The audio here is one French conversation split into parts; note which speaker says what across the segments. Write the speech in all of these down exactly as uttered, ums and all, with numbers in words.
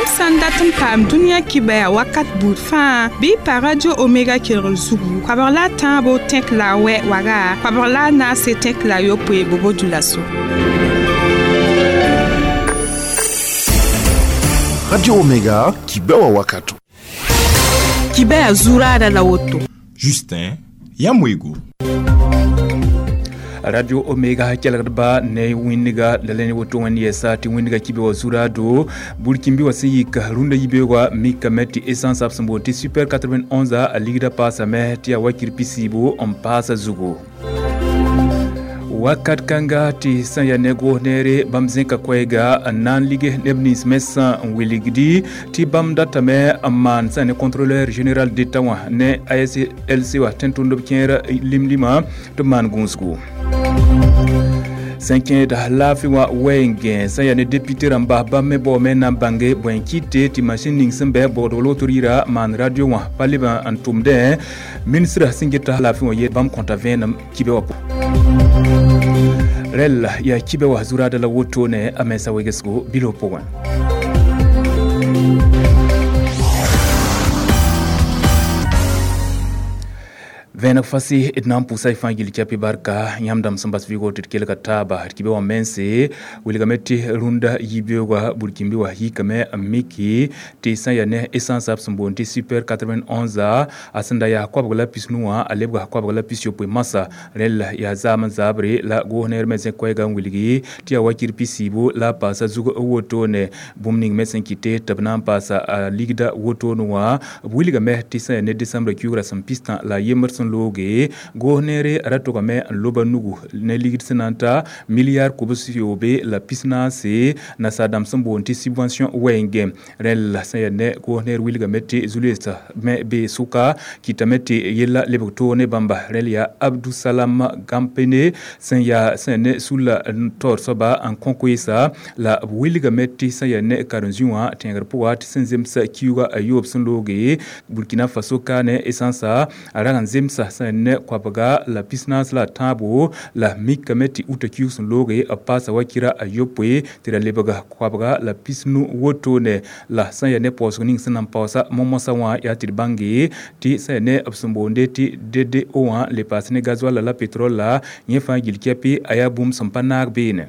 Speaker 1: san dat n paam dũniyã kibɛya wakat buud fãa bɩ y pa radio omega kelgr zugu koabg la a tãabo tẽk la a wɛ waga koabg la a naase tẽk la a yopoe bobo-du la so.
Speaker 2: Radio Omega kibɛwa wakato
Speaker 1: kibɛya zuraada la woto.
Speaker 3: Justin Yamwego.
Speaker 4: Radio Omega kelgdba ne winniga lalene woto wani yesa ti winniga kibe wa zurado bulkimbi wa siyika runda yibe wa mika meti essence absambo ti super quatre-vingt-onze a ligda pasa me ti a wakir pisibo on pasa zugo wakat kanga ti sanya nego nere bamzenka kwega nan lige nebnis messa wiligdi ti bam data me amman sane contrôleur général d'état wa ne A S L C wa tentundo kera limlima to man gunsku cinquième da lafi wa wenge saya ne député ramba ba me bo me na bange bon kite ti machine ning sembe bo do lotorira man radio wa paliba antumde ministre singita lafi wa ye bam konta venam kibe wa rel ya kibe wa zurada la woto ne amesa wegesgo bilo powan Vena fasi etnam pusai fangili kiapi barka nyamdam sambas vigo titkeleka taba kibe wa mense wiligameti runda yibioga burkimbi wa hikame amiki tisa ya ne essence absambonti super quatre-vingt-onze asanda ya kwabgala pisnua alebga kwabgala pisyo pwe masa rel ya zaman zabre la gohner mesen kwega wiligi tia wakir pisibo la pasa zugo wotone bumning mesen kite tabnam pasa ligda wotonwa wiligame tisa ya ne december kyura sampista la yemerson loge gohnere ratoka me loba nugu ne ligid senanta milliard kubusio be la pisna se na sadam sambo nti subvention wenge rel sayane gohner wilga metti zulista me be suka kitameti yella lebto ne bamba rel ya abdou salam gampene sen ya sene sula tor soba en conquisa la wilga metti sayane karanjua tengar poat senzem sa kiuga ayob sun loge burkina faso kane esansa aran zemsa sane kwabaga la pisnas la tabo la mikameti utakiu sun loge apasa wakira ayopwe tira lebaga kwabaga la pisnu wotone la sayane posning sanam pausa momosa wa ya tirbangi ti sayane absumbonde ti D D O le pasne gasoil la pétrole la nyefa gilkiapi ayabum sampanak bene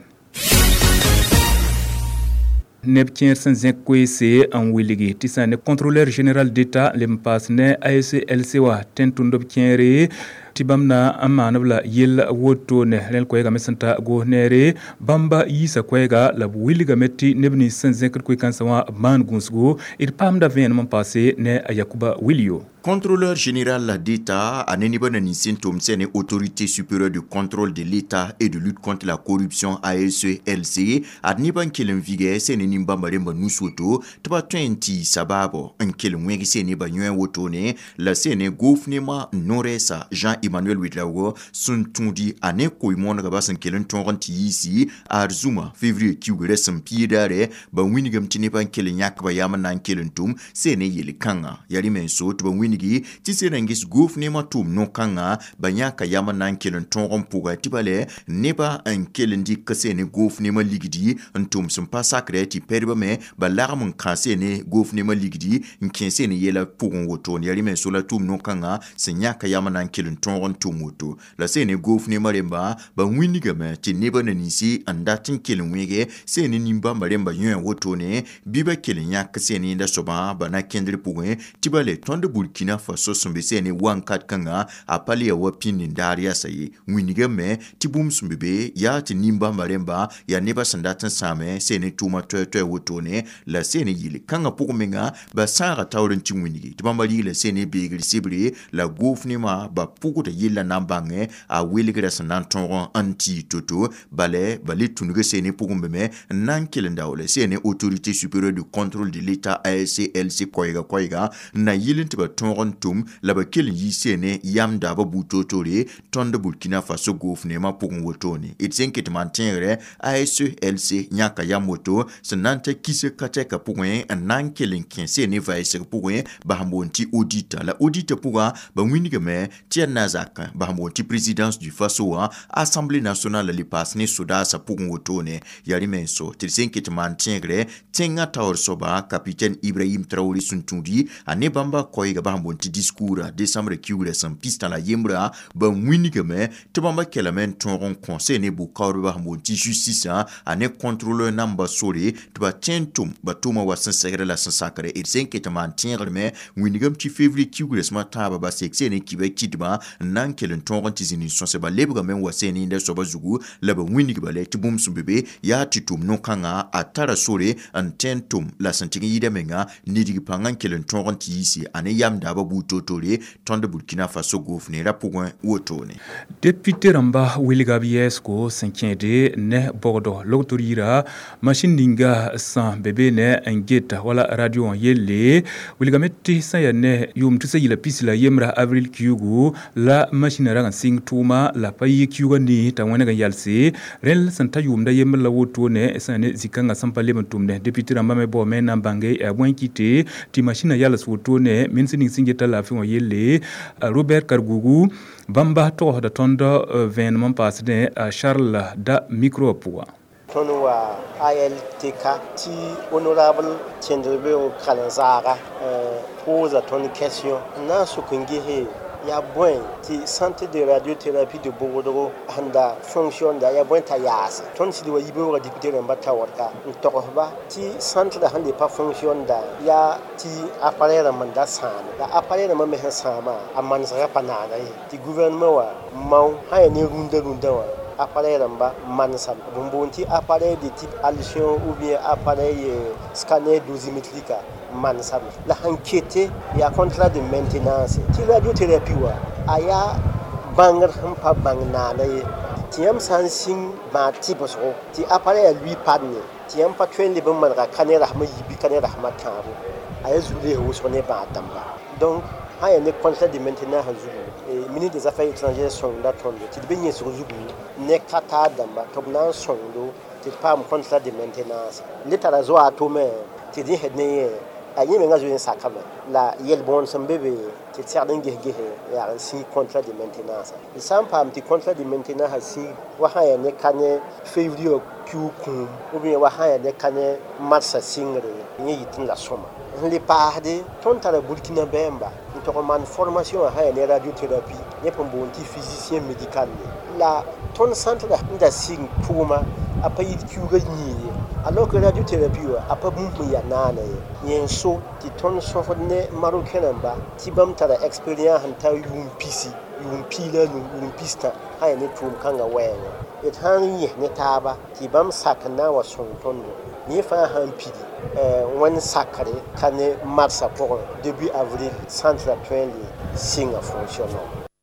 Speaker 4: Neptien Sanzek Kwese en Willigi, Tissane, contrôleur général d'État, l'Empasne, A S L C wa, Tentundob Kienre, Tibamna amanabla yel woto ne len kwega mesanta go nere bamba yisa kwega la williga metti nebni Sanzek kwekansawa man gunsgo it pamda ven man passé ne Yakuba Willio.
Speaker 5: Contrôleur général d'État, Aneniban Nisintom Sene, autorité supérieure de contrôle de l'État et de lutte contre la corruption A S L C, Adniban Kelen Vige, Sene Nimbamba Remba Nusoto, Taba twenty Sababo, un Kelen Wegi Sene Banyon Wotone, la Sene Goufnema Noresa, Jean-Emmanuel Witrago, Sun Tundi, Ane Koimon Rabasan Kelen Toranti ici, Arzuma, février Kiugre Sampiedare, Banwinigam Tinepan Kelen Yakba Yaman Kelen Tum, Sene Yelikanga, Yarimenso, Tubanwin ti serengis gouvernema tum no kanga banyaka yama nan kelen tongon puga tibale neba an kelen di kasene gouvernema ligidi antum sumpa sacré ti perba me balarm kasene gouvernema ligidi nkensene yela pugon woto ni alime sola tum no kanga senyaka yama nan kelen tongon tumuto la sene gouvernema remba ba winiga me ti neba nanisi andatin kelen wege sene nimba maremba yuen woto ne biba kelen yak sene nda soba bana kendri pugon tibale tonde bulki Burkina Faso sumbesene wankat kanga apali ya wapini ndari ya sayi winigame tibum sumbebe ya tinimba maremba ya neba sandatan same sene tuma tue tue wotone la sene yili kanga pukumenga ba sara tauren chimwinigi tibambali la sene begri sibri la goufnema ba pukuta yila nambange a wiligra sandantonron anti toto bale bale tunuge sene pukumbeme nankele le sene autorité supérieure de contrôle de l'État A S L C koyga koyga na yilin tiba tontum la bakil yisene yam daba butotore tonde Burkina Faso gouvernema pour wotoni it senket mantenre A S L C nyaka yamoto senante kise kateka pour un nankelin kinse ne vaise pour un bahambonti audita la audita pour ba winigame tiana Nazak Bahamoti présidence du Faso Assemblée nationale li pasne soda sa pour wotone yari menso tilsen kit mantiengre tenga tawr soba capitaine Ibrahim Traoré Suntundi ane bamba koyga Bahamoti discours décembre kiure san pista la yembra ba winigame te bamba kelamen ton conseil ne bu kawr Bahamoti justice ane contrôleur namba sore te ba tentum ba tuma wasan segre la san sakare tilsen kit mantiengre me winigam ti février kiure sma taba ba sexe ne kibe kidba nan kelen ton tizini so se ba lebra men waseni nde soba zugu laba winigi bale tibum sumbebe ya titum no kanga atara sore antentum la santigi yide menga nidigi pangan kelen ton tisi ane yam daba butotore tonde Burkina Faso gofne rapouin wotone
Speaker 4: député ramba wiliga biesko cinquième ne bordo l'autorira machine dinga sans bébé ne engeta wala radio yelle wiliga metti sayane yum tuse yila pisila yemra avril kyugu la machine ragan sing tuma la payi kyuga ni tawene ga yalse rel santa yumda yemla wotone sane zikanga sampale mutumne député ramba me bo mena bange e bonkite ti machine yalas wotone min sini singeta la fi yelle Robert Kargugu bamba to da tondo venement passé à Charles da micro pour
Speaker 6: Tonwa A L T K ti honorable Tendrebe o Kalanzara pose à ton question na sukungi he ya bon ti centre de radiothérapie de Bogodoro handa fonction da ya bon ta yasa ton si do yibo ga député ramba tawarka to ba ti centre da hande pas fonction da ya ti appareil manda sana da appareil ma me sama amman sa panana ti gouvernement wa mau ha ne runda runda wa appareil ramba mansam bombonti appareil de type Alcyon ou bien appareil scanner dosimétrique mansam la enquête ya contrat de maintenance ti radiothérapie wa aya bangar hampa bangna na ti am sansing ba type so ti appareil lui panne ti am pa twen le ban ra kanera ma yibi kanera ma tabo aya zule ho so ne ba tamba donc ha ya ne contrat de maintenance zulu et ministre des affaires étrangères sont là tondo ti benye so zulu ne kata damba tobna sondo ti pam contrat de maintenance l'état zo atome ti di hedne ayi menga zo sakama la yel bon sambebe ti tsarden gege ya si contrat de maintenance il sam pam ti contrat de maintenance si wa ha ya ne kane février ku ou bien wa ha ya ne kane mars singre ni yitin la soma les pardes ton tara Burkina Bemba to man formation ha ya ne radiothérapie ne pon bonti physicien médical la ton centre da sing puma apayi kuga ni alors que radiothérapie apa bumbu ya nana yen so ti ton so ne marocain ba ti bam tara experience hanta yum pisi yum pila yum pista ha ya ne tum kanga wenga et han yi ne taba ti bam sakana wa son tondo ni fa han pidi euh wan sakare kane mars pour début avril centre twenty singa fonctionnement.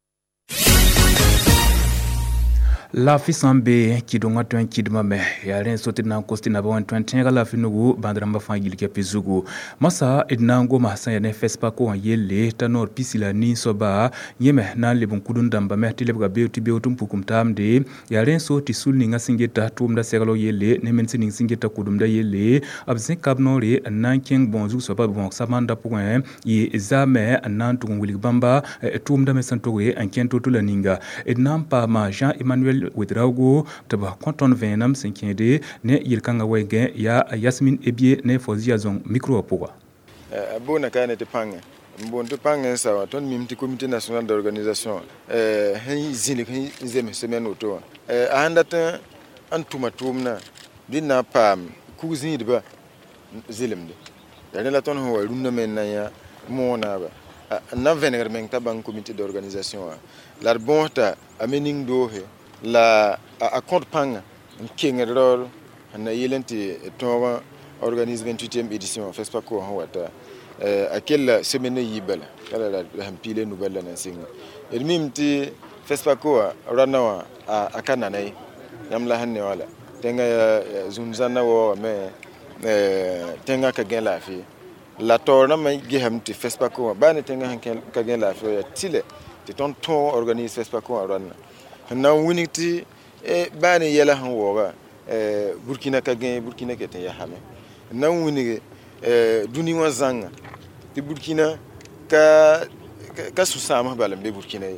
Speaker 4: La fisambe kidonga twen kidma me yaren sotina kostina ba twen tenga la finugu bandrama fangili ke pizugu masa idnango mahsan ya ne fespa ko yelle tanor pisila ni soba yeme na lebon kudun damba me tilebga beauty beauty pukum tamde yaren so tisulni nga singeta tumda segalo yelle ne mensining singeta kudumda yelle abzen kabnori nankeng bonzu soba bon samanda point ye zame nantu nguli bamba tumda me santowe ankento tulaninga idnampa ma Jean Emmanuel Wedrago taba konton venam sinkende ne yilkanga wege ya Yasmin Ebie ne fozia zon micro poa
Speaker 7: abona kana te panga mbonto panga sawa ton mimti comité national d'organisation euh hin zini hin zeme semaine auto euh andata antuma tumna dinna pam kuzini ba zilimde dane la ton ho runna men na ya mona ba na venegar men taban comité d'organisation la bonta amening dohe la a compte panga kengero na yelenti to organise vingt-huitième édition FESPA ko wata euh akella semaine yibala kala la hampile nouvelle na singa et mimti FESPA ko ranawa akana nay yamla hanne wala tenga zunzana wo me euh tenga ka gen la fi la torna may gehamti FESPA ko bane tenga ka gen la fi tile ti ton ton organise FESPA ko ranna na winiti e bani yela han woga e Burkina ka gen Burkina ke te ya hame na wini e duni wa zanga ti Burkina ka ka susama balam be Burkina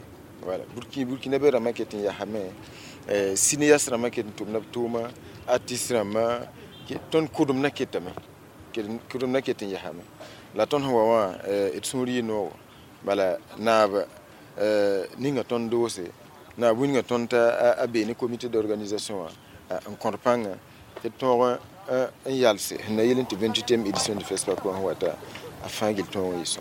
Speaker 7: voilà burki burkina be rama ketin ya hame eh cinéaste rama ketin tumna tuma artiste rama ton kudum na ketame kudum na ketin ya hame la ton hawa eh itsuri no bala na euh ninga ton dose na winga ton ta abe ni comité d'organisation en compagnie te ton un yalse na yelenti vingt-huitième édition du festival ko wata afin qu'il ton yiso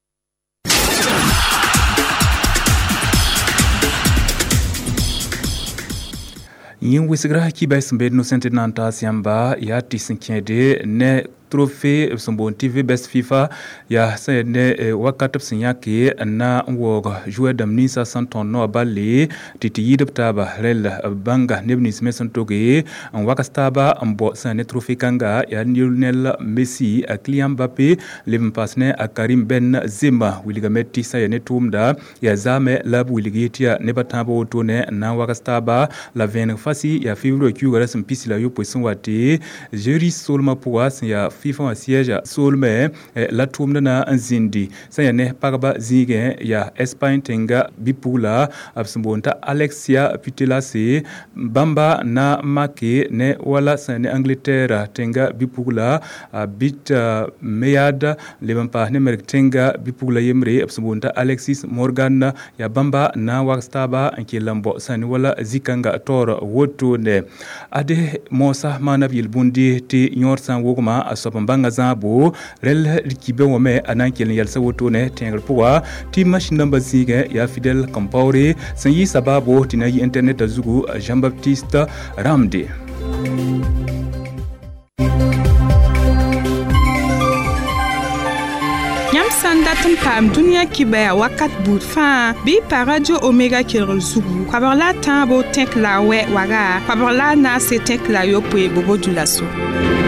Speaker 4: yin wisigra ki bay smbe no sentinanta siamba ya tisinkiede ne trophée Sombon T V Best FIFA ya sene wakatap sinyaki na woga joueur d'amni sa santon no balle titi yidaptaba rel banga nebni smeson toge en wakastaba ambo sene trophée kanga ya Lionel Messi a Kylian Mbappé lem pasne a Karim Benzema wiligameti sa ya netumda ya zame lab wiligetia nebatabo tone na wakastaba la ven fasi ya fivro kyugara simpisi la yo poisson wati jeri solma poas ya FIFA wa siège solme la tumda na nzindi sayane pagaba zige ya Espagne tenga bipula absumbonta Alexia Putellas bamba na make ne wala sane Angleterre tenga bipula bit meyad lebampa ne merk tenga bipula yemre absumbonta Alexis Morgan ya bamba na wakstaba nke lambo sane wala zikanga tor woto ne ade mosa manabil bundi ti nyorsan wogma asop mbanga zabo rel kibe wome anankel yalsa woto ne tengel poa ti machine number zige ya Fidel Compaore sanyi sababo tinayi internet azugu Jean Baptiste Ramde
Speaker 1: Yam sandatum pam dunia kibaya wakat bout fa bi pa radio Omega Kero Zugu kabarla tambo tek la we waga kabarla na se tek la yo pwe bobo dulaso